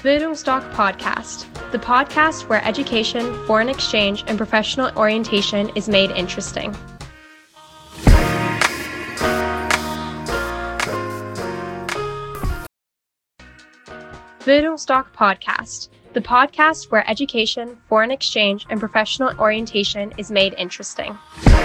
Bildungsdoc Podcast, the podcast where education, foreign exchange, and professional orientation is made interesting. Bildungsdoc Podcast, the podcast where education, foreign exchange, and professional orientation is made interesting.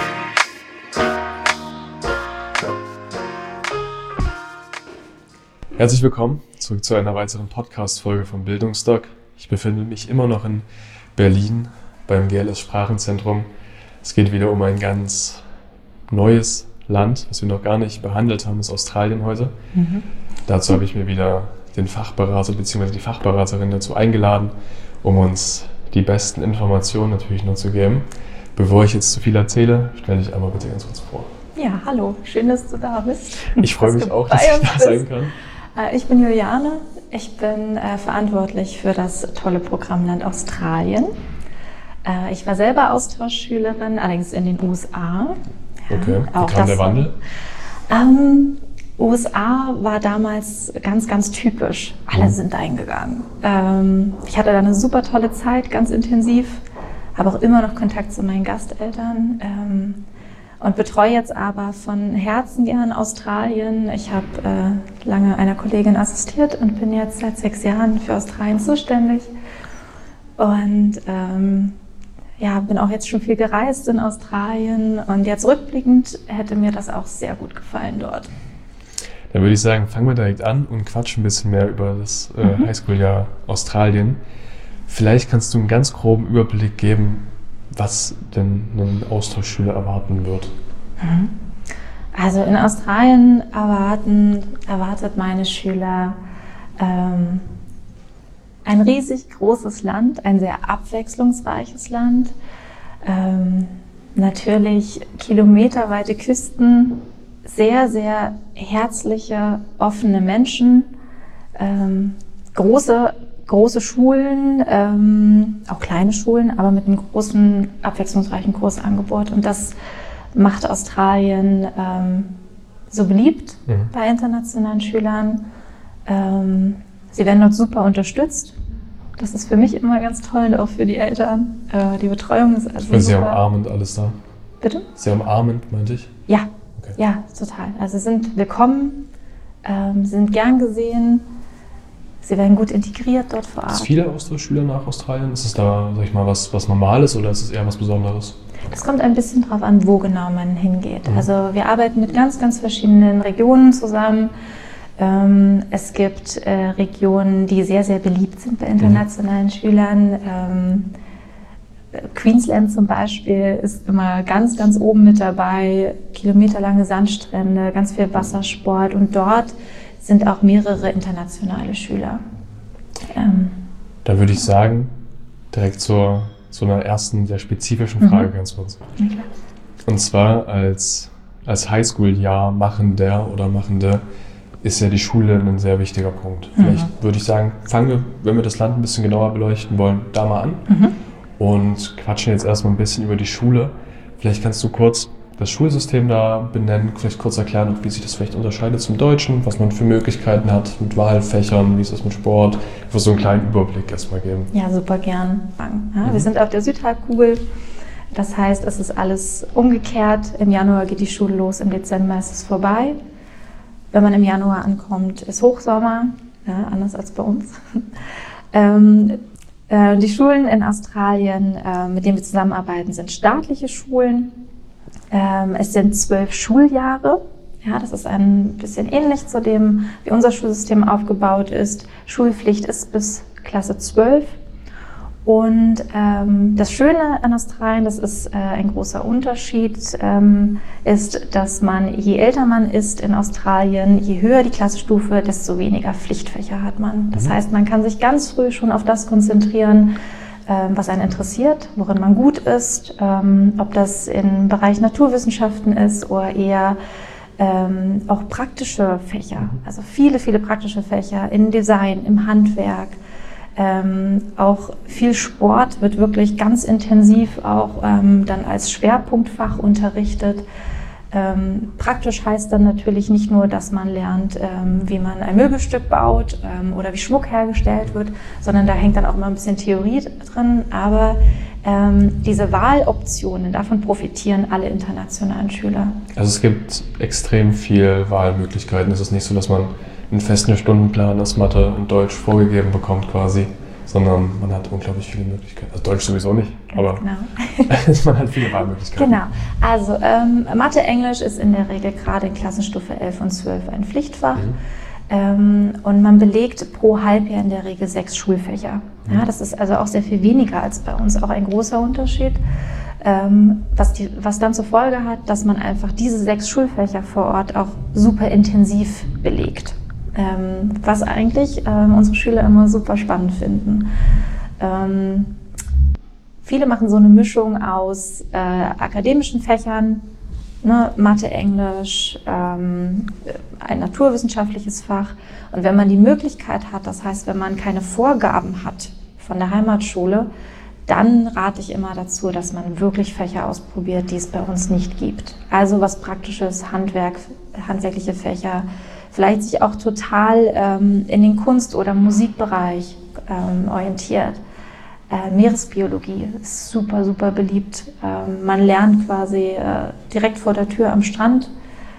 Herzlich willkommen zurück zu einer weiteren Podcast-Folge von Bildungsdoc. Ich befinde mich immer noch in Berlin beim GLS Sprachenzentrum. Es geht wieder um ein ganz neues Land, das wir noch gar nicht behandelt haben, ist Australien heute. Dazu habe ich mir wieder den Fachberater bzw. die Fachberaterin dazu eingeladen, um uns die besten Informationen natürlich nur zu geben. Bevor ich jetzt zu viel erzähle, stell dich einmal bitte ganz kurz vor. Ja, hallo, schön, dass du da bist. Ich freue mich auch, dass ich da sein kann. Ich bin Juliane, ich bin verantwortlich für das tolle Programmland Australien. Ich war selber Austauschschülerin, allerdings in den USA. Okay, wie kam der Wandel? USA war damals ganz, ganz typisch. Alle sind eingegangen. Ich hatte da eine super tolle Zeit, ganz intensiv, habe auch immer noch Kontakt zu meinen Gasteltern. Und betreue jetzt aber von Herzen gern Australien. Ich habe lange einer Kollegin assistiert und bin jetzt seit 6 Jahren für Australien zuständig. Und bin auch jetzt schon viel gereist in Australien. Und jetzt rückblickend hätte mir das auch sehr gut gefallen dort. Dann würde ich sagen, fangen wir direkt an und quatschen ein bisschen mehr über das Highschool-Jahr Australien. Vielleicht kannst du einen ganz groben Überblick geben, was denn ein Austauschschüler erwarten wird. Also in Australien erwartet meine Schüler ein riesig großes Land, ein sehr abwechslungsreiches Land. Natürlich kilometerweite Küsten, sehr, sehr herzliche, offene Menschen, große Schulen, auch kleine Schulen, aber mit einem großen, abwechslungsreichen Kursangebot. Und das macht Australien so beliebt bei internationalen Schülern. Sie werden dort super unterstützt. Das ist für mich immer ganz toll und auch für die Eltern. Die Betreuung ist also super. Sehr umarmend alles da. Bitte? Sehr umarmend, meinte ich? Ja, okay. Ja, total. Also sie sind willkommen, sind gern gesehen. Sie werden gut integriert dort vor Ort. Gibt es viele Austauschschüler nach Australien? Ist es da, sag ich mal, was Normales oder ist es eher was Besonderes? Das kommt ein bisschen drauf an, wo genau man hingeht. Also wir arbeiten mit ganz, ganz verschiedenen Regionen zusammen. Es gibt Regionen, die sehr, sehr beliebt sind bei internationalen Schülern. Queensland zum Beispiel ist immer ganz, ganz oben mit dabei. Kilometerlange Sandstrände, ganz viel Wassersport und dort sind auch mehrere internationale Schüler. Da würde ich sagen, direkt zu einer ersten, sehr spezifischen Frage ganz kurz. Ja, klar. Und zwar als Highschool-Jahr Machender oder Machende ist ja die Schule ein sehr wichtiger Punkt. Vielleicht würde ich sagen, fangen wir, wenn wir das Land ein bisschen genauer beleuchten wollen, da mal an und quatschen jetzt erstmal ein bisschen über die Schule. Vielleicht kannst du kurz das Schulsystem da benennen, vielleicht kurz erklären, wie sich das vielleicht unterscheidet zum Deutschen, was man für Möglichkeiten hat mit Wahlfächern, wie ist das mit Sport, einfach so einen kleinen Überblick erstmal geben. Ja, super gern. Ja, wir sind auf der Südhalbkugel, das heißt, es ist alles umgekehrt. Im Januar geht die Schule los, im Dezember ist es vorbei. Wenn man im Januar ankommt, ist Hochsommer, ja, anders als bei uns. Die Schulen in Australien, mit denen wir zusammenarbeiten, sind staatliche Schulen. Es sind 12 Schuljahre. Ja, das ist ein bisschen ähnlich zu dem, wie unser Schulsystem aufgebaut ist. Schulpflicht ist bis Klasse 12. Und das Schöne an Australien, das ist ein großer Unterschied, ist, dass man, je älter man ist in Australien, je höher die Klassenstufe, desto weniger Pflichtfächer hat man. Das heißt, man kann sich ganz früh schon auf das konzentrieren, was einen interessiert, worin man gut ist, ob das im Bereich Naturwissenschaften ist oder eher auch praktische Fächer, also viele, viele praktische Fächer in Design, im Handwerk. Auch viel Sport wird wirklich ganz intensiv auch dann als Schwerpunktfach unterrichtet. Praktisch heißt dann natürlich nicht nur, dass man lernt, wie man ein Möbelstück baut oder wie Schmuck hergestellt wird, sondern da hängt dann auch immer ein bisschen Theorie drin. Aber diese Wahloptionen, davon profitieren alle internationalen Schüler. Also es gibt extrem viel Wahlmöglichkeiten. Es ist nicht so, dass man einen festen Stundenplan aus Mathe und Deutsch vorgegeben bekommt quasi, sondern man hat unglaublich viele Möglichkeiten. Also Deutsch sowieso nicht, aber genau. Man hat viele Wahlmöglichkeiten. Genau. Also Mathe, Englisch ist in der Regel gerade in Klassenstufe 11 und 12 ein Pflichtfach. Und man belegt pro Halbjahr in der Regel 6 Schulfächer. Ja, das ist also auch sehr viel weniger als bei uns, auch ein großer Unterschied. Was dann zur Folge hat, dass man einfach diese 6 Schulfächer vor Ort auch super intensiv belegt. Was eigentlich unsere Schüler immer super spannend finden. Viele machen so eine Mischung aus akademischen Fächern, ne, Mathe, Englisch, ein naturwissenschaftliches Fach. Und wenn man die Möglichkeit hat, das heißt, wenn man keine Vorgaben hat von der Heimatschule, dann rate ich immer dazu, dass man wirklich Fächer ausprobiert, die es bei uns nicht gibt. Also was Praktisches, handwerkliche Fächer, vielleicht sich auch total in den Kunst- oder Musikbereich orientiert. Meeresbiologie ist super, super beliebt. Man lernt quasi direkt vor der Tür am Strand.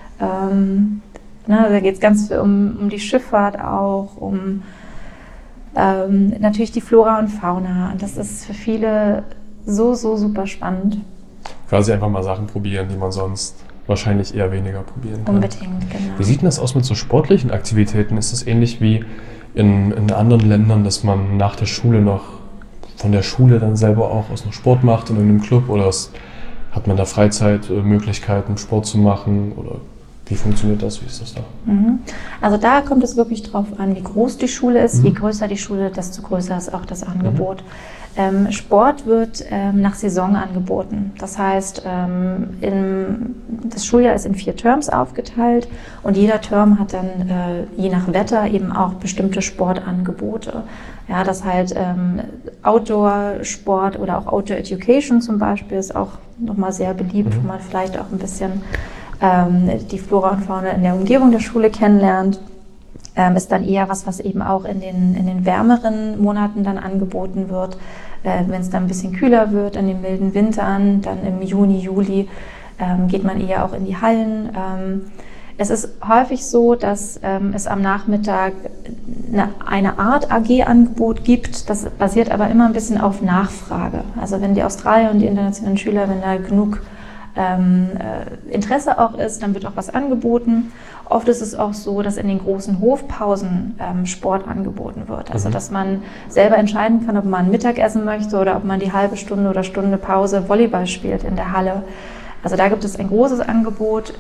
Da geht es ganz viel um die Schifffahrt auch, um natürlich die Flora und Fauna. Und das ist für viele so super spannend. Quasi einfach mal Sachen probieren, die man sonst wahrscheinlich eher weniger probieren kann. Unbedingt, genau. Wie sieht denn das aus mit so sportlichen Aktivitäten? Ist das ähnlich wie in anderen Ländern, dass man nach der Schule noch von der Schule dann selber auch aus noch Sport macht in irgendeinem Club, oder hat man da Freizeitmöglichkeiten, Sport zu machen, oder wie funktioniert das? Wie ist das da? Also da kommt es wirklich drauf an, wie groß die Schule ist. Je größer die Schule, desto größer ist auch das Angebot. Sport wird nach Saison angeboten. Das heißt, das Schuljahr ist in 4 Terms aufgeteilt und jeder Term hat dann je nach Wetter eben auch bestimmte Sportangebote. Ja, das heißt, Outdoor-Sport oder auch Outdoor-Education zum Beispiel ist auch nochmal sehr beliebt, wo man vielleicht auch ein bisschen die Flora und Fauna in der Umgebung der Schule kennenlernt. Ist dann eher was eben auch in den wärmeren Monaten dann angeboten wird. Wenn es dann ein bisschen kühler wird, an den milden Wintern, dann im Juni, Juli, geht man eher auch in die Hallen. Es ist häufig so, dass es am Nachmittag eine Art AG-Angebot gibt. Das basiert aber immer ein bisschen auf Nachfrage. Also wenn die Australier und die internationalen Schüler, wenn da genug Interesse auch ist, dann wird auch was angeboten. Oft ist es auch so, dass in den großen Hofpausen Sport angeboten wird. Also dass man selber entscheiden kann, ob man ein Mittagessen möchte oder ob man die halbe Stunde oder Stunde Pause Volleyball spielt in der Halle. Also da gibt es ein großes Angebot.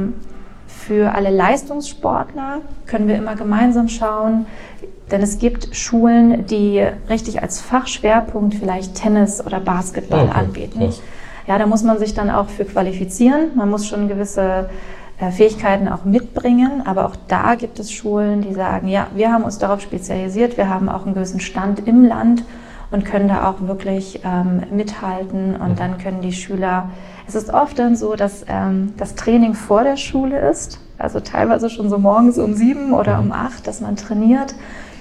Für alle Leistungssportler können wir immer gemeinsam schauen, denn es gibt Schulen, die richtig als Fachschwerpunkt vielleicht Tennis oder Basketball anbieten. Krass. Ja, da muss man sich dann auch für qualifizieren. Man muss schon gewisse Fähigkeiten auch mitbringen. Aber auch da gibt es Schulen, die sagen, ja, wir haben uns darauf spezialisiert. Wir haben auch einen gewissen Stand im Land und können da auch wirklich mithalten. Und dann können die Schüler, es ist oft dann so, dass das Training vor der Schule ist. Also teilweise schon so morgens um 7 oder um 8, dass man trainiert.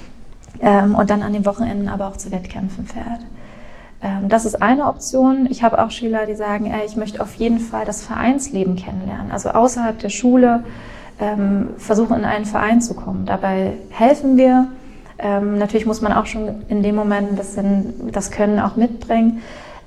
Und dann an den Wochenenden aber auch zu Wettkämpfen fährt. Das ist eine Option. Ich habe auch Schüler, die sagen, ich möchte auf jeden Fall das Vereinsleben kennenlernen. Also außerhalb der Schule versuchen, in einen Verein zu kommen. Dabei helfen wir. Natürlich muss man auch schon in dem Moment ein bisschen das Können auch mitbringen.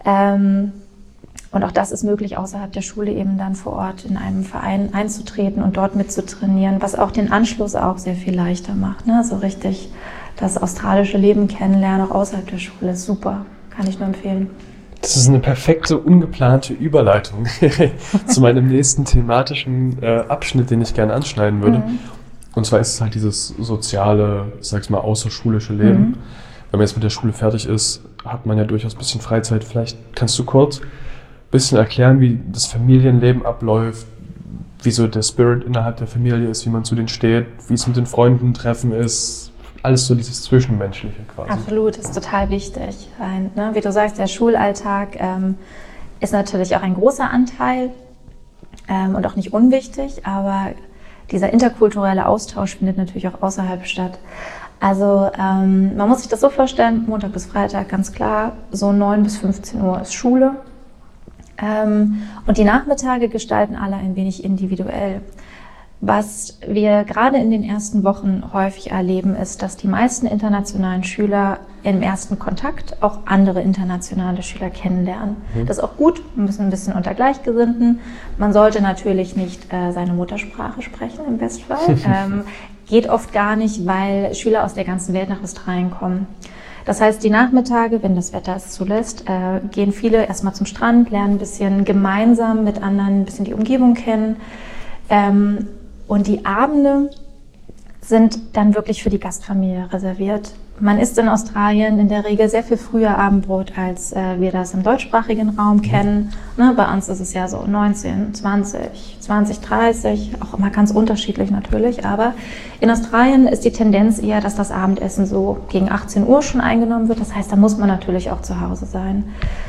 Und auch das ist möglich, außerhalb der Schule eben dann vor Ort in einem Verein einzutreten und dort mitzutrainieren, was auch den Anschluss auch sehr viel leichter macht. Ne? So richtig das australische Leben kennenlernen, auch außerhalb der Schule, ist super. Kann ich nur empfehlen. Das ist eine perfekte, ungeplante Überleitung zu meinem nächsten thematischen Abschnitt, den ich gerne anschneiden würde. Und zwar ist es halt dieses soziale, ich sag's mal, außerschulische Leben. Wenn man jetzt mit der Schule fertig ist, hat man ja durchaus ein bisschen Freizeit. Vielleicht kannst du kurz ein bisschen erklären, wie das Familienleben abläuft, wie so der Spirit innerhalb der Familie ist, wie man zu denen steht, wie es mit den Freunden treffen ist. Alles so dieses Zwischenmenschliche quasi. Absolut, das ist total wichtig. Wie du sagst, der Schulalltag ist natürlich auch ein großer Anteil. und auch nicht unwichtig, aber dieser interkulturelle Austausch findet natürlich auch außerhalb statt. Also man muss sich das so vorstellen, Montag bis Freitag ganz klar, so 9 bis 15 Uhr ist Schule. Und die Nachmittage gestalten alle ein wenig individuell. Was wir gerade in den ersten Wochen häufig erleben, ist, dass die meisten internationalen Schüler im ersten Kontakt auch andere internationale Schüler kennenlernen. Das ist auch gut, wir müssen ein bisschen unter Gleichgesinnten. Man sollte natürlich nicht seine Muttersprache sprechen, im Bestfall. Geht oft gar nicht, weil Schüler aus der ganzen Welt nach Australien kommen. Das heißt, die Nachmittage, wenn das Wetter es zulässt, gehen viele erstmal zum Strand, lernen ein bisschen gemeinsam mit anderen ein bisschen die Umgebung kennen. Und die Abende sind dann wirklich für die Gastfamilie reserviert. Man isst in Australien in der Regel sehr viel früher Abendbrot, als wir das im deutschsprachigen Raum kennen. Ne, bei uns ist es ja so 19, 20, 30, auch immer ganz unterschiedlich natürlich. Aber in Australien ist die Tendenz eher, dass das Abendessen so gegen 18 Uhr schon eingenommen wird. Das heißt, da muss man natürlich auch zu Hause sein.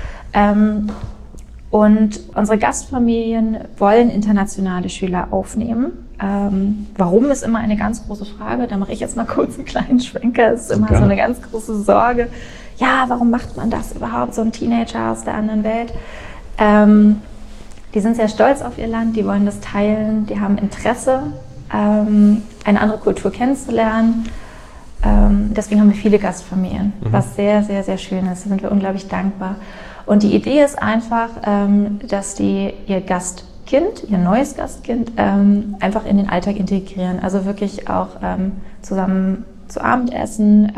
Und unsere Gastfamilien wollen internationale Schüler aufnehmen. Warum ist immer eine ganz große Frage. Da mache ich jetzt mal kurz einen kleinen Schwenker. Das ist immer so eine ganz große Sorge. Ja, warum macht man das überhaupt, so ein Teenager aus der anderen Welt? Die sind sehr stolz auf ihr Land, die wollen das teilen, die haben Interesse, eine andere Kultur kennenzulernen. Deswegen haben wir viele Gastfamilien, was sehr, sehr, sehr schön ist. Da sind wir unglaublich dankbar. Und die Idee ist einfach, dass die ihr neues Gastkind, einfach in den Alltag integrieren. Also wirklich auch zusammen zu Abendessen,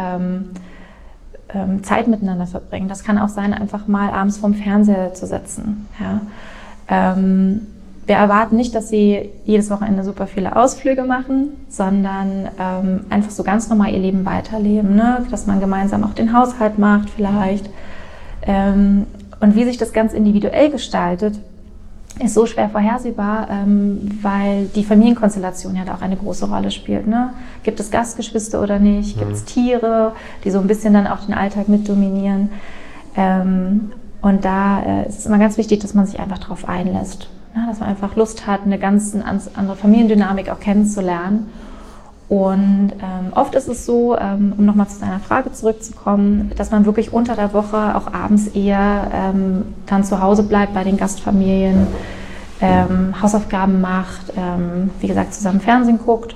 Zeit miteinander verbringen. Das kann auch sein, einfach mal abends vorm Fernseher zu sitzen. Ja. Wir erwarten nicht, dass sie jedes Wochenende super viele Ausflüge machen, sondern einfach so ganz normal ihr Leben weiterleben. Ne? Dass man gemeinsam auch den Haushalt macht vielleicht. Und wie sich das ganz individuell gestaltet, ist so schwer vorhersehbar, weil die Familienkonstellation ja da auch eine große Rolle spielt. Ne? Gibt es Gastgeschwister oder nicht? Gibt es Tiere, die so ein bisschen dann auch den Alltag mit dominieren? Und da ist es immer ganz wichtig, dass man sich einfach darauf einlässt. Ne? Dass man einfach Lust hat, eine ganz andere Familiendynamik auch kennenzulernen. Und oft ist es so, um nochmal zu deiner Frage zurückzukommen, dass man wirklich unter der Woche auch abends eher dann zu Hause bleibt bei den Gastfamilien, Hausaufgaben macht, wie gesagt, zusammen Fernsehen guckt.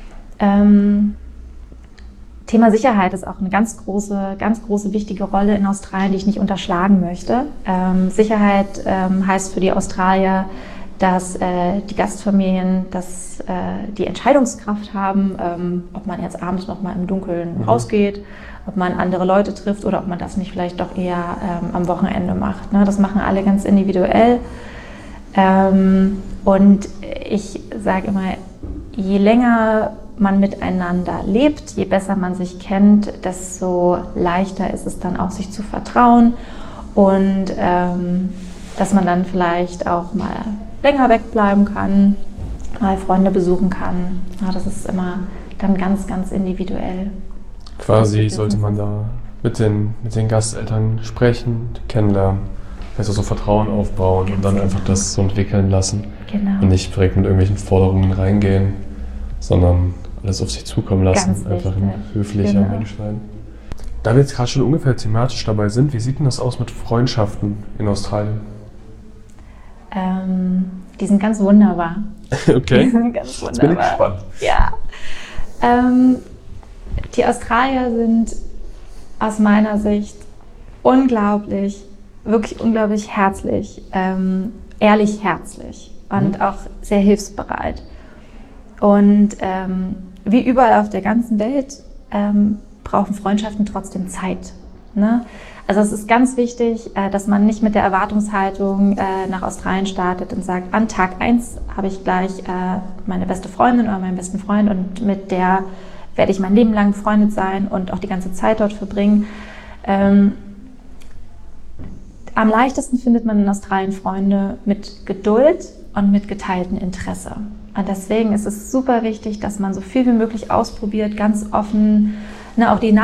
Thema Sicherheit ist auch eine ganz große wichtige Rolle in Australien, die ich nicht unterschlagen möchte. Sicherheit heißt für die Australier, dass die Gastfamilien die Entscheidungskraft haben, ob man jetzt abends noch mal im Dunkeln rausgeht, ob man andere Leute trifft oder ob man das nicht vielleicht doch eher am Wochenende macht. Ne? Das machen alle ganz individuell. Und ich sage immer, je länger man miteinander lebt, je besser man sich kennt, desto leichter ist es dann auch, sich zu vertrauen und dass man dann vielleicht auch mal länger wegbleiben kann, mal Freunde besuchen kann. Ja, das ist immer dann ganz, ganz individuell. Quasi sollte man da mit den Gasteltern sprechen, kennenlernen, also so Vertrauen aufbauen und dann einfach das so entwickeln lassen. Genau. Und nicht direkt mit irgendwelchen Forderungen reingehen, sondern alles auf sich zukommen lassen, Ganz einfach wichtig. ein höflicher Mensch sein. Da wir jetzt gerade schon ungefähr thematisch dabei sind, wie sieht denn das aus mit Freundschaften in Australien? Die sind ganz wunderbar. Okay, Die sind ganz wunderbar. jetzt bin ich gespannt. Ja. Die Australier sind aus meiner Sicht wirklich unglaublich herzlich, ehrlich herzlich und auch sehr hilfsbereit. Und wie überall auf der ganzen Welt brauchen Freundschaften trotzdem Zeit. Ne? Also es ist ganz wichtig, dass man nicht mit der Erwartungshaltung nach Australien startet und sagt, an Tag 1 habe ich gleich meine beste Freundin oder meinen besten Freund und mit der werde ich mein Leben lang befreundet sein und auch die ganze Zeit dort verbringen. Am leichtesten findet man in Australien Freunde mit Geduld und mit geteiltem Interesse. Und deswegen ist es super wichtig, dass man so viel wie möglich ausprobiert, ganz offen, auch die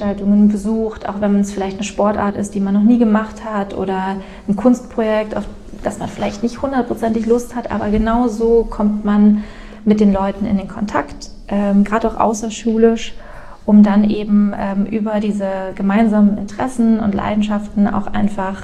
Nachmittagsveranstaltungen besucht, auch wenn es vielleicht eine Sportart ist, die man noch nie gemacht hat oder ein Kunstprojekt, dass man vielleicht nicht 100%ig Lust hat, aber genau so kommt man mit den Leuten in den Kontakt, gerade auch außerschulisch, um dann eben über diese gemeinsamen Interessen und Leidenschaften auch einfach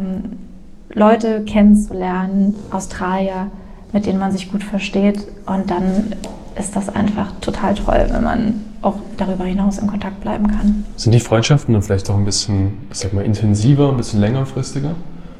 Leute kennenzulernen, Australier, mit denen man sich gut versteht. Und dann ist das einfach total toll, wenn man auch darüber hinaus in Kontakt bleiben kann. Sind die Freundschaften dann vielleicht auch ein bisschen, ich sag mal, intensiver, ein bisschen längerfristiger?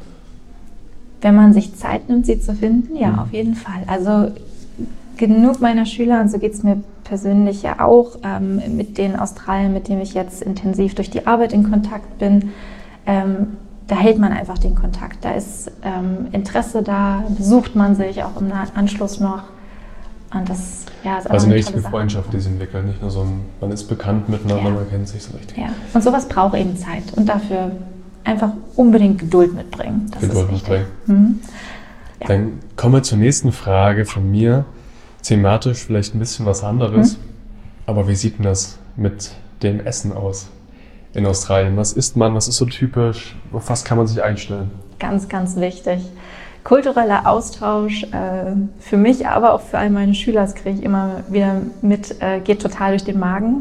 Wenn man sich Zeit nimmt, sie zu finden, ja, auf jeden Fall. Also genug meiner Schüler, und so geht es mir persönlich ja auch, mit den Australiern, mit denen ich jetzt intensiv durch die Arbeit in Kontakt bin, da hält man einfach den Kontakt. Da ist Interesse da, besucht man sich auch im Anschluss noch. Und das ja, ist also eine richtige Sache. Freundschaft, die sie entwickelt. Nicht nur so man ist bekannt miteinander, man kennt sich so richtig. Ja, und sowas braucht eben Zeit. Und dafür einfach unbedingt Geduld mitbringen. Das Geduld ist wichtig. mitbringen. Ja. Dann kommen wir zur nächsten Frage von mir. Thematisch vielleicht ein bisschen was anderes. Aber wie sieht denn das mit dem Essen aus in Australien? Was isst man? Was ist so typisch? Auf was kann man sich einstellen? Ganz, ganz wichtig. Kultureller Austausch für mich, aber auch für all meine Schüler, das kriege ich immer wieder mit, geht total durch den Magen.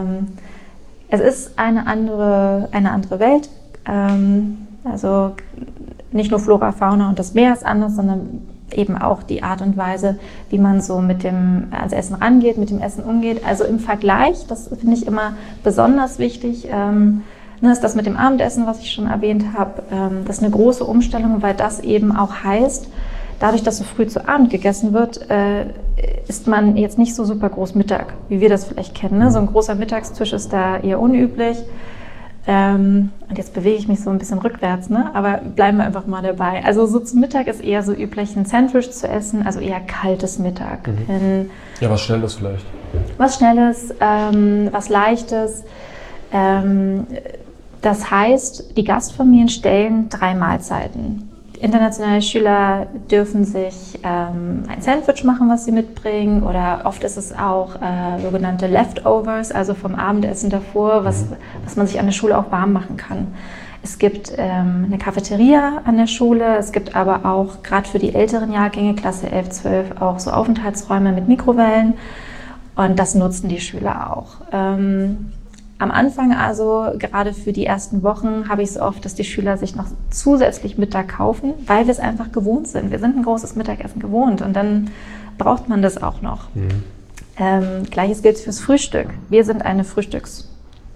Es ist eine andere Welt. Also nicht nur Flora, Fauna und das Meer ist anders, sondern eben auch die Art und Weise, wie man so ans Essen rangeht, mit dem Essen umgeht. Also im Vergleich, das finde ich immer besonders wichtig, ist das mit dem Abendessen, was ich schon erwähnt habe. Das ist eine große Umstellung, weil das eben auch heißt, dadurch, dass so früh zu Abend gegessen wird, isst man jetzt nicht so super groß Mittag, wie wir das vielleicht kennen. Ne? So ein großer Mittagstisch ist da eher unüblich. Und jetzt bewege ich mich so ein bisschen rückwärts, ne? Aber bleiben wir einfach mal dabei. Also so zum Mittag ist eher so üblich, ein Sandwich zu essen, also eher kaltes Mittag. Ja, was Schnelles vielleicht. Was Schnelles, was Leichtes. Das heißt, die Gastfamilien stellen 3 Mahlzeiten. Internationale Schüler dürfen sich ein Sandwich machen, was sie mitbringen, oder oft ist es auch sogenannte Leftovers, also vom Abendessen davor, was man sich an der Schule auch warm machen kann. Es gibt eine Cafeteria an der Schule, es gibt aber auch gerade für die älteren Jahrgänge, Klasse 11, 12, auch so Aufenthaltsräume mit Mikrowellen, und das nutzen die Schüler auch. Am Anfang, also gerade für die ersten Wochen, habe ich es oft, dass die Schüler sich noch zusätzlich Mittag kaufen, weil wir es einfach gewohnt sind. Wir sind ein großes Mittagessen gewohnt und dann braucht man das auch noch. Gleiches gilt fürs Frühstück. Wir sind eine Frühstücksnation.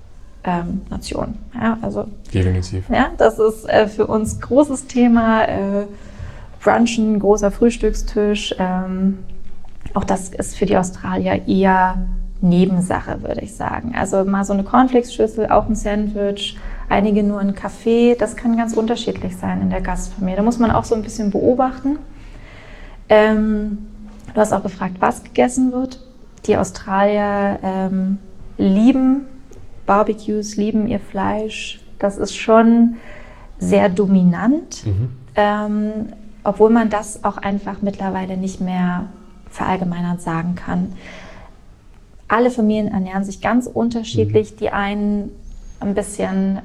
Ja, also, definitiv. Ja, das ist für uns großes Thema. Brunchen, großer Frühstückstisch. Auch das ist für die Australier eher Nebensache, würde ich sagen. Also mal so eine Cornflakes-Schüssel, auch ein Sandwich, einige nur ein Kaffee, das kann ganz unterschiedlich sein in der Gastfamilie. Da muss man auch so ein bisschen beobachten. Du hast auch gefragt, was gegessen wird. Die Australier lieben Barbecues, lieben ihr Fleisch. Das ist schon sehr dominant, obwohl man das auch einfach mittlerweile nicht mehr verallgemeinert sagen kann. Alle Familien ernähren sich ganz unterschiedlich. Die einen ein bisschen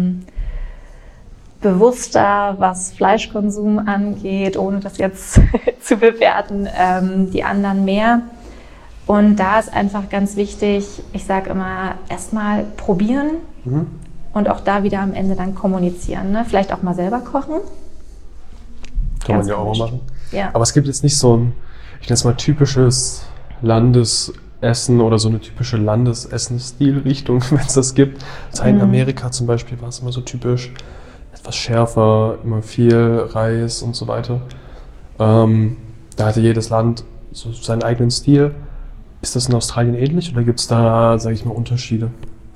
bewusster, was Fleischkonsum angeht, ohne das jetzt zu bewerten. Die anderen mehr. Und da ist einfach ganz wichtig, ich sage immer, erstmal probieren und auch da wieder am Ende dann kommunizieren. Ne? Vielleicht auch mal selber kochen. Kann man ja auch mal machen. Ja. Aber es gibt jetzt nicht so ein, ich nenne es mal, typisches Landesessen oder so eine typische Landesessensstilrichtung, wenn es das gibt. In Amerika zum Beispiel war es immer so typisch, etwas schärfer, immer viel Reis und so weiter. Da hatte jedes Land so seinen eigenen Stil. Ist das in Australien ähnlich oder gibt es da, sage ich mal, Unterschiede?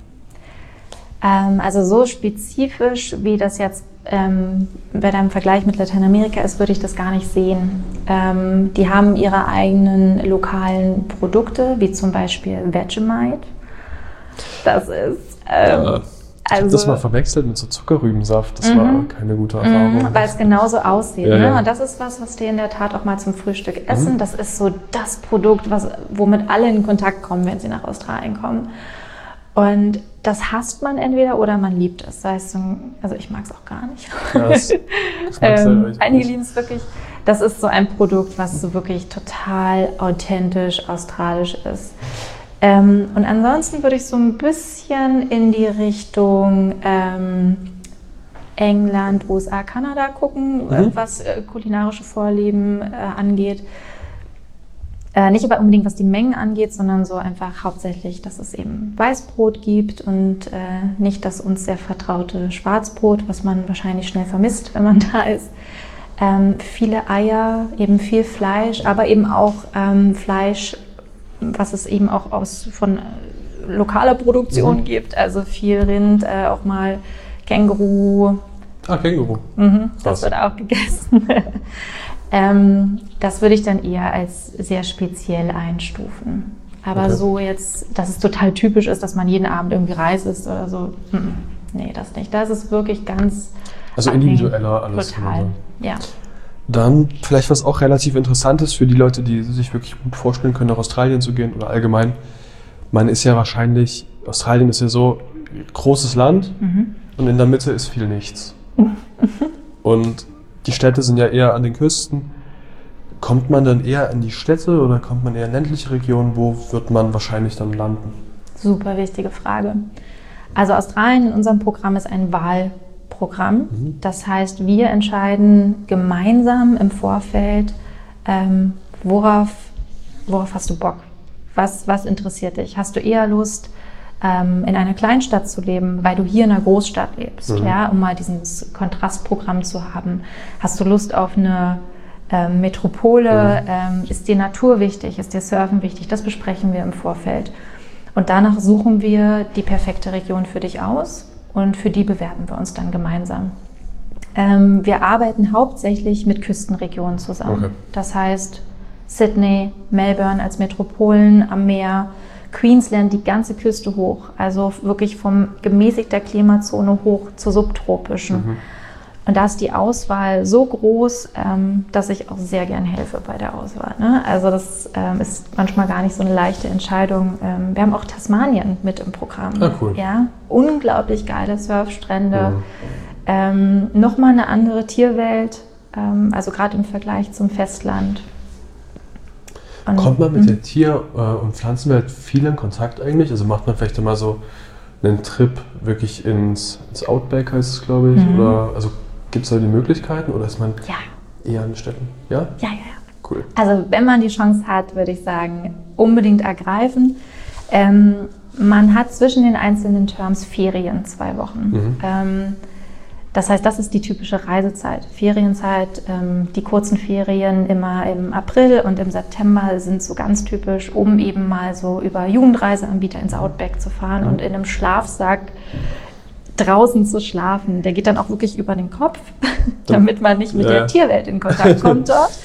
Also so spezifisch, wie das jetzt bei deinem Vergleich mit Lateinamerika ist, würde ich das gar nicht sehen. Die haben ihre eigenen lokalen Produkte, wie zum Beispiel Vegemite. Das ist... ich habe das mal verwechselt mit so Zuckerrübensaft. Das war keine gute Erfahrung. Weil es genauso aussieht. Ja, ne? ja. Und das ist was die in der Tat auch mal zum Frühstück essen. Das ist so das Produkt, womit alle in Kontakt kommen, wenn sie nach Australien kommen. Und das hasst man entweder oder man liebt es. Das heißt, also ich mag es auch gar nicht. Einige lieben es wirklich. Das ist so ein Produkt, was so wirklich total authentisch australisch ist. Und ansonsten würde ich so ein bisschen in die Richtung England, USA, Kanada gucken, was kulinarische Vorlieben angeht. Nicht aber unbedingt, was die Mengen angeht, sondern so einfach hauptsächlich, dass es eben Weißbrot gibt und nicht das uns sehr vertraute Schwarzbrot, was man wahrscheinlich schnell vermisst, wenn man da ist. Viele Eier, eben viel Fleisch, aber eben auch Fleisch, was es eben auch von lokaler Produktion gibt. Also viel Rind, auch mal Känguru. Känguru. Das wird auch gegessen. Das würde ich dann eher als sehr speziell einstufen. Aber so jetzt, dass es total typisch ist, dass man jeden Abend irgendwie Reis isst oder so, nee, das nicht. Das ist wirklich ganz individueller alles. Total, ja. Dann vielleicht was auch relativ Interessantes für die Leute, die sich wirklich gut vorstellen können, nach Australien zu gehen oder allgemein. Man ist ja wahrscheinlich, Australien ist ja so ein großes Land und in der Mitte ist viel nichts. Und die Städte sind ja eher an den Küsten. Kommt man dann eher in die Städte oder kommt man eher in ländliche Regionen? Wo wird man wahrscheinlich dann landen? Super wichtige Frage. Also Australien in unserem Programm ist ein Wahlprogramm. Das heißt, wir entscheiden gemeinsam im Vorfeld, worauf hast du Bock? Was interessiert dich? Hast du eher Lust, in einer Kleinstadt zu leben, weil du hier in einer Großstadt lebst, ja, um mal dieses Kontrastprogramm zu haben? Hast du Lust auf eine Metropole? Ist dir Natur wichtig? Ist dir Surfen wichtig? Das besprechen wir im Vorfeld. Und danach suchen wir die perfekte Region für dich aus und für die bewerben wir uns dann gemeinsam. Wir arbeiten hauptsächlich mit Küstenregionen zusammen. Das heißt Sydney, Melbourne als Metropolen am Meer, Queensland, die ganze Küste hoch, also wirklich vom gemäßigter Klimazone hoch zur subtropischen. Und da ist die Auswahl so groß, dass ich auch sehr gern helfe bei der Auswahl. Ne? Also das ist manchmal gar nicht so eine leichte Entscheidung. Wir haben auch Tasmanien mit im Programm. Cool. Ja? Unglaublich geile Surfstrände. Nochmal eine andere Tierwelt, also gerade im Vergleich zum Festland. Und kommt man mit der Tier- und Pflanzenwelt viel in Kontakt eigentlich? Also macht man vielleicht immer so einen Trip wirklich ins Outback, heißt es, glaube ich? Oder also gibt es da die Möglichkeiten oder ist man eher in den Städten? Ja? Ja. Cool. Also wenn man die Chance hat, würde ich sagen, unbedingt ergreifen. Man hat zwischen den einzelnen Terms Ferien 2 Wochen. Das heißt, das ist die typische Reisezeit. Ferienzeit, die kurzen Ferien immer im April und im September sind so ganz typisch, um eben mal so über Jugendreiseanbieter ins Outback zu fahren und in einem Schlafsack draußen zu schlafen. Der geht dann auch wirklich über den Kopf, damit man nicht mit der Tierwelt in Kontakt kommt dort.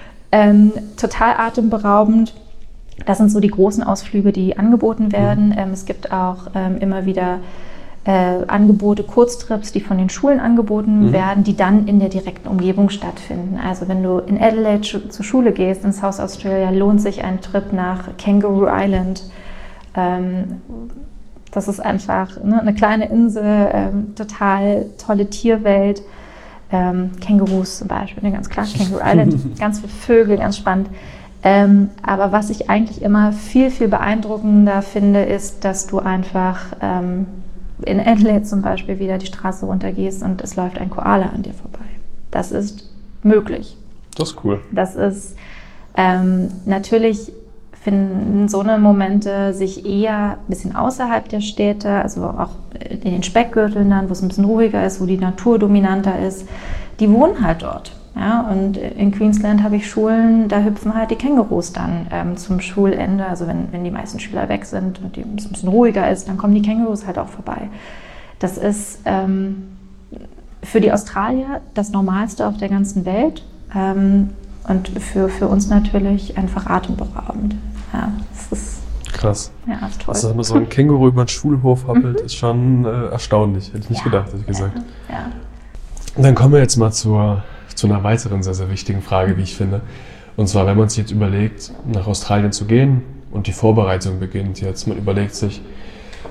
Total atemberaubend. Das sind so die großen Ausflüge, die angeboten werden. Es gibt auch immer wieder Angebote, Kurztrips, die von den Schulen angeboten werden, die dann in der direkten Umgebung stattfinden. Also wenn du in Adelaide zur Schule gehst, in South Australia, lohnt sich ein Trip nach Kangaroo Island. Das ist einfach eine kleine Insel, total tolle Tierwelt. Kängurus zum Beispiel, ganz klar, Kangaroo Island, ganz viele Vögel, ganz spannend. Aber was ich eigentlich immer viel, viel beeindruckender finde, ist, dass du einfach in Adelaide zum Beispiel wieder die Straße runtergehst und es läuft ein Koala an dir vorbei. Das ist möglich. Das ist cool. Das ist natürlich finden so eine Momente sich eher ein bisschen außerhalb der Städte, also auch in den Speckgürteln dann, wo es ein bisschen ruhiger ist, wo die Natur dominanter ist. Die wohnen halt dort. Ja, und in Queensland habe ich Schulen, da hüpfen halt die Kängurus dann zum Schulende. Also wenn die meisten Schüler weg sind und es ein bisschen ruhiger ist, dann kommen die Kängurus halt auch vorbei. Das ist für die Australier das Normalste auf der ganzen Welt und für uns natürlich einfach atemberaubend. Ja, das ist krass. Ja, das ist toll. Also, wenn man so ein Känguru über den Schulhof hoppelt, ist schon erstaunlich. Hätte ich nicht gedacht, hätte ich gesagt. Ja. Und dann kommen wir jetzt mal zu einer weiteren sehr, sehr wichtigen Frage, wie ich finde. Und zwar, wenn man sich jetzt überlegt, nach Australien zu gehen und die Vorbereitung beginnt jetzt. Man überlegt sich,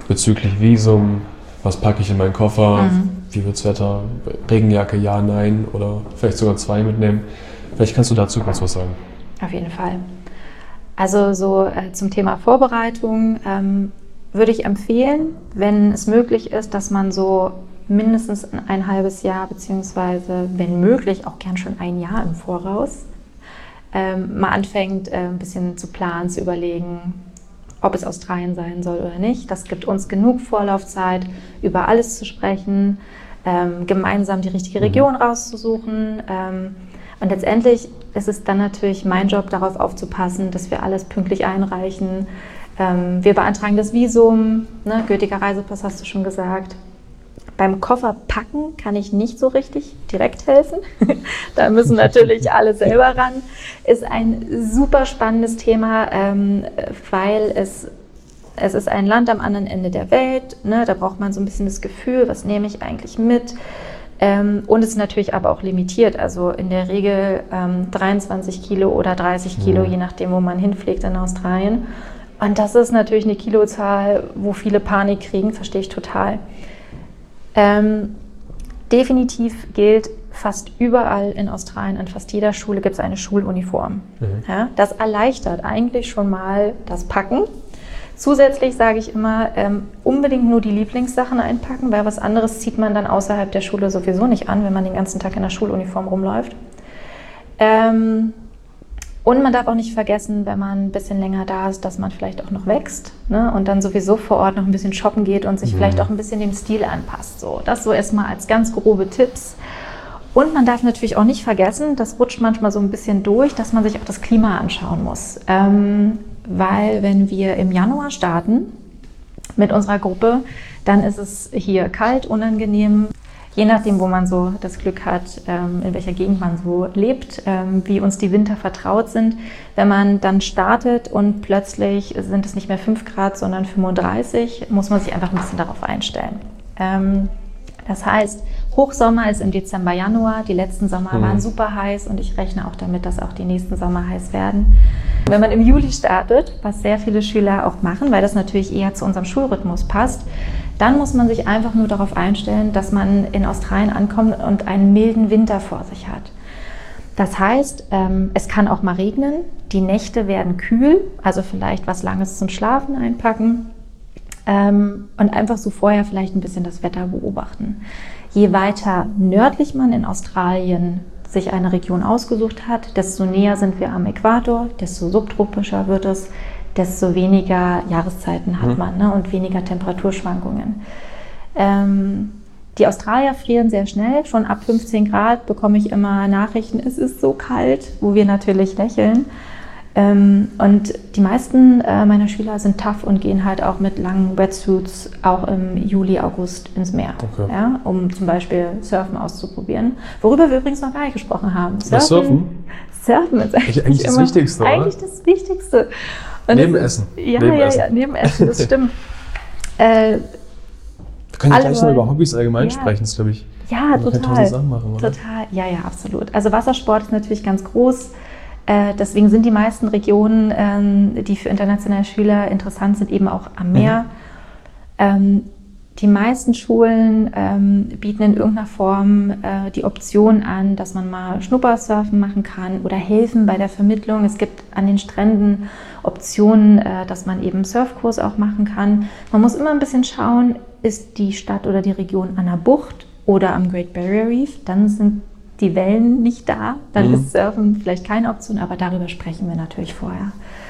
bezüglich Visum, was packe ich in meinen Koffer, wie wird's Wetter, Regenjacke, ja, nein oder vielleicht sogar 2 mitnehmen. Vielleicht kannst du dazu kurz was sagen. Auf jeden Fall. Also so zum Thema Vorbereitung würde ich empfehlen, wenn es möglich ist, dass man so mindestens ein halbes Jahr, beziehungsweise wenn möglich auch gern schon ein Jahr im Voraus, mal anfängt, ein bisschen zu planen, zu überlegen, ob es Australien sein soll oder nicht. Das gibt uns genug Vorlaufzeit, über alles zu sprechen, gemeinsam die richtige Region rauszusuchen. Und letztendlich ist es dann natürlich mein Job, darauf aufzupassen, dass wir alles pünktlich einreichen. Wir beantragen das Visum, ne, gültiger Reisepass hast du schon gesagt. Beim Koffer packen kann ich nicht so richtig direkt helfen. Da müssen natürlich alle selber ran. Ist ein super spannendes Thema, weil es ist ein Land am anderen Ende der Welt. Ne? Da braucht man so ein bisschen das Gefühl, was nehme ich eigentlich mit? Und es ist natürlich aber auch limitiert. Also in der Regel 23 Kilo oder 30 Kilo, je nachdem, wo man hinfliegt in Australien. Und das ist natürlich eine Kilozahl, wo viele Panik kriegen, verstehe ich total. Definitiv gilt, fast überall in Australien, an fast jeder Schule gibt es eine Schuluniform. Ja, das erleichtert eigentlich schon mal das Packen. Zusätzlich sage ich immer, unbedingt nur die Lieblingssachen einpacken, weil was anderes zieht man dann außerhalb der Schule sowieso nicht an, wenn man den ganzen Tag in der Schuluniform rumläuft. Und man darf auch nicht vergessen, wenn man ein bisschen länger da ist, dass man vielleicht auch noch wächst, ne? Und dann sowieso vor Ort noch ein bisschen shoppen geht und sich vielleicht auch ein bisschen dem Stil anpasst. So, das so erstmal als ganz grobe Tipps. Und man darf natürlich auch nicht vergessen, das rutscht manchmal so ein bisschen durch, dass man sich auch das Klima anschauen muss. Weil wenn wir im Januar starten mit unserer Gruppe, dann ist es hier kalt, unangenehm. Je nachdem, wo man so das Glück hat, in welcher Gegend man so lebt, wie uns die Winter vertraut sind. Wenn man dann startet und plötzlich sind es nicht mehr 5 Grad, sondern 35, muss man sich einfach ein bisschen darauf einstellen. Das heißt, Hochsommer ist im Dezember, Januar. Die letzten Sommer waren super heiß und ich rechne auch damit, dass auch die nächsten Sommer heiß werden. Wenn man im Juli startet, was sehr viele Schüler auch machen, weil das natürlich eher zu unserem Schulrhythmus passt, dann muss man sich einfach nur darauf einstellen, dass man in Australien ankommt und einen milden Winter vor sich hat. Das heißt, es kann auch mal regnen, die Nächte werden kühl, also vielleicht was Langes zum Schlafen einpacken und einfach so vorher vielleicht ein bisschen das Wetter beobachten. Je weiter nördlich man in Australien sich eine Region ausgesucht hat, desto näher sind wir am Äquator, desto subtropischer wird es, desto weniger Jahreszeiten hat man, ne, und weniger Temperaturschwankungen. Die Australier frieren sehr schnell. Schon ab 15 Grad bekomme ich immer Nachrichten, es ist so kalt, wo wir natürlich lächeln. Und die meisten meiner Schüler sind tough und gehen halt auch mit langen Wetsuits auch im Juli, August ins Meer, ja, um zum Beispiel Surfen auszuprobieren. Worüber wir übrigens noch gar nicht gesprochen haben. Surfen? Surfen ist eigentlich das Wichtigste, oder? Eigentlich das Wichtigste. Und neben Essen. Ja, neben Essen, das stimmt. Wir können gleich noch über Hobbys allgemein sprechen, das glaube ich. Ja, total. Sachen machen, oder? Total, ja, absolut. Also Wassersport ist natürlich ganz groß. Deswegen sind die meisten Regionen, die für internationale Schüler interessant sind, eben auch am Meer. Die meisten Schulen bieten in irgendeiner Form die Option an, dass man mal Schnuppersurfen machen kann oder helfen bei der Vermittlung. Es gibt an den Stränden Optionen, dass man eben Surfkurs auch machen kann. Man muss immer ein bisschen schauen, ist die Stadt oder die Region an der Bucht oder am Great Barrier Reef, dann sind die Wellen nicht da, dann ist Surfen vielleicht keine Option, aber darüber sprechen wir natürlich vorher.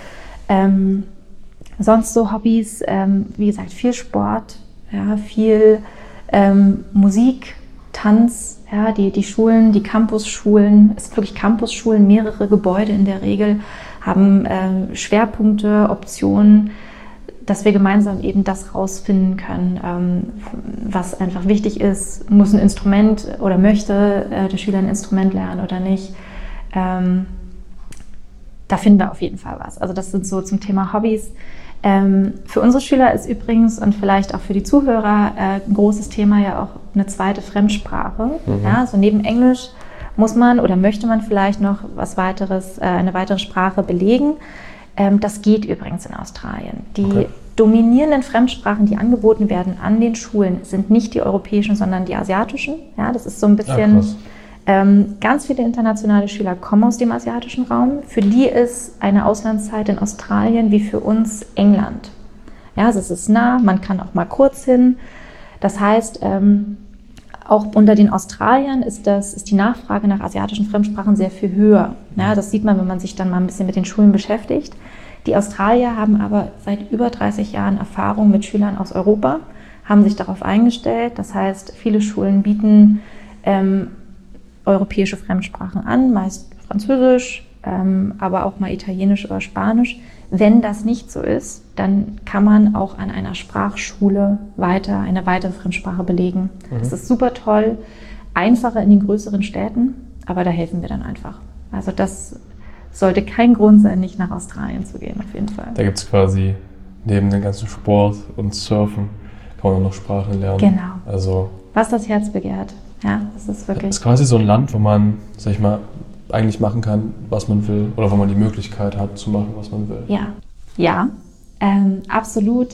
Sonst so Hobbys, wie gesagt, viel Sport, ja, viel Musik, Tanz, ja, die Schulen, die Campusschulen, es sind wirklich Campusschulen, mehrere Gebäude in der Regel, haben Schwerpunkte, Optionen, dass wir gemeinsam eben das rausfinden können, was einfach wichtig ist. Muss ein Instrument oder möchte der Schüler ein Instrument lernen oder nicht. Da finden wir auf jeden Fall was. Also das sind so zum Thema Hobbys. Für unsere Schüler ist übrigens und vielleicht auch für die Zuhörer ein großes Thema ja auch eine zweite Fremdsprache. Ja, also neben Englisch muss man oder möchte man vielleicht noch was weiteres, eine weitere Sprache belegen. Das geht übrigens in Australien. Die dominierenden Fremdsprachen, die angeboten werden an den Schulen, sind nicht die europäischen, sondern die asiatischen. Ja, das ist so ein bisschen... ganz viele internationale Schüler kommen aus dem asiatischen Raum. Für die ist eine Auslandszeit in Australien wie für uns England. Ja, also es ist nah, man kann auch mal kurz hin. Das heißt, auch unter den Australiern ist die Nachfrage nach asiatischen Fremdsprachen sehr viel höher. Ja, das sieht man, wenn man sich dann mal ein bisschen mit den Schulen beschäftigt. Die Australier haben aber seit über 30 Jahren Erfahrung mit Schülern aus Europa, haben sich darauf eingestellt. Das heißt, viele Schulen bieten europäische Fremdsprachen an, meist Französisch, aber auch mal Italienisch oder Spanisch. Wenn das nicht so ist, dann kann man auch an einer Sprachschule eine weitere Fremdsprache belegen. Das ist super toll, einfacher in den größeren Städten, aber da helfen wir dann einfach. Also das sollte kein Grund sein, nicht nach Australien zu gehen, auf jeden Fall. Da gibt es quasi neben dem ganzen Sport und Surfen, kann man auch noch Sprachen lernen. Genau. Also, was das Herz begehrt. Ja, das ist wirklich... Das ist quasi so ein Land, wo man, sag ich mal, eigentlich machen kann, was man will, oder wo man die Möglichkeit hat, zu machen, was man will. Ja, absolut.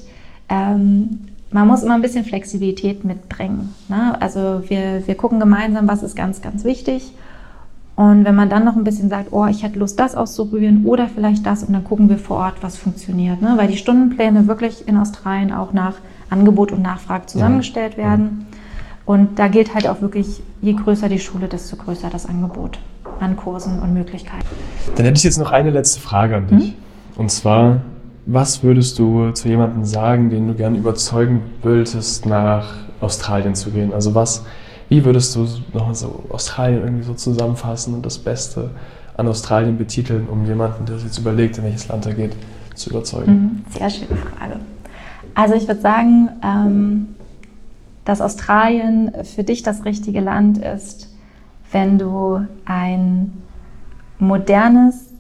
Man muss immer ein bisschen Flexibilität mitbringen. Ne? Also wir gucken gemeinsam, was ist ganz, ganz wichtig. Und wenn man dann noch ein bisschen sagt, oh, ich hätte Lust, das auszuprobieren oder vielleicht das, und dann gucken wir vor Ort, was funktioniert. Ne? Weil die Stundenpläne wirklich in Australien auch nach Angebot und Nachfrage zusammengestellt werden. Und da gilt halt auch wirklich, je größer die Schule, desto größer das Angebot an Kursen und Möglichkeiten. Dann hätte ich jetzt noch eine letzte Frage an dich. Und zwar, was würdest du zu jemandem sagen, den du gerne überzeugen wolltest, nach Australien zu gehen? Also wie würdest du noch so Australien irgendwie so zusammenfassen und das Beste an Australien betiteln, um jemanden, der sich jetzt überlegt, in welches Land er geht, zu überzeugen? Sehr schöne Frage. Also ich würde sagen, dass Australien für dich das richtige Land ist, wenn du ein modernes,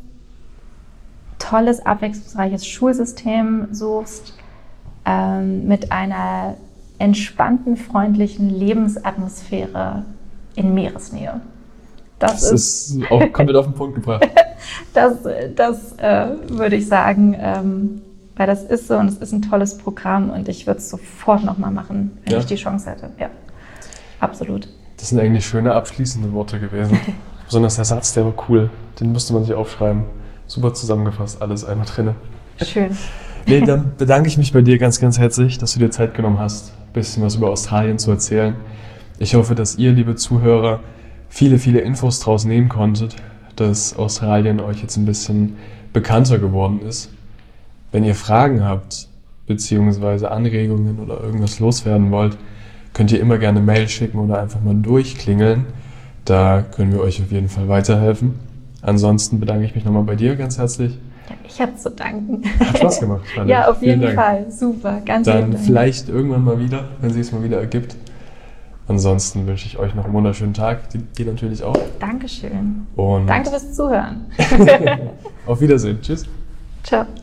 tolles, abwechslungsreiches Schulsystem suchst, mit einer entspannten, freundlichen Lebensatmosphäre in Meeresnähe. Das ist auch komplett auf den Punkt gebracht. Das würde ich sagen, weil das ist so und es ist ein tolles Programm und ich würde es sofort nochmal machen, wenn ich die Chance hätte. Ja, absolut. Das sind eigentlich schöne abschließende Worte gewesen. Besonders der Satz, der war cool. Den müsste man sich aufschreiben. Super zusammengefasst, alles einmal drin. Schön. Nee, dann bedanke ich mich bei dir ganz, ganz herzlich, dass du dir Zeit genommen hast, ein bisschen was über Australien zu erzählen. Ich hoffe, dass ihr, liebe Zuhörer, viele, viele Infos draus nehmen konntet, dass Australien euch jetzt ein bisschen bekannter geworden ist. Wenn ihr Fragen habt, beziehungsweise Anregungen oder irgendwas loswerden wollt, könnt ihr immer gerne Mail schicken oder einfach mal durchklingeln. Da können wir euch auf jeden Fall weiterhelfen. Ansonsten bedanke ich mich nochmal bei dir ganz herzlich. Ja, ich habe zu danken. Hat Spaß gemacht. Ja, auf jeden Fall. Super, ganz Dann vielleicht irgendwann mal wieder, wenn sich es mal wieder ergibt. Ansonsten wünsche ich euch noch einen wunderschönen Tag. Dir natürlich auch. Dankeschön. Und danke fürs Zuhören. Auf Wiedersehen. Tschüss. Ciao.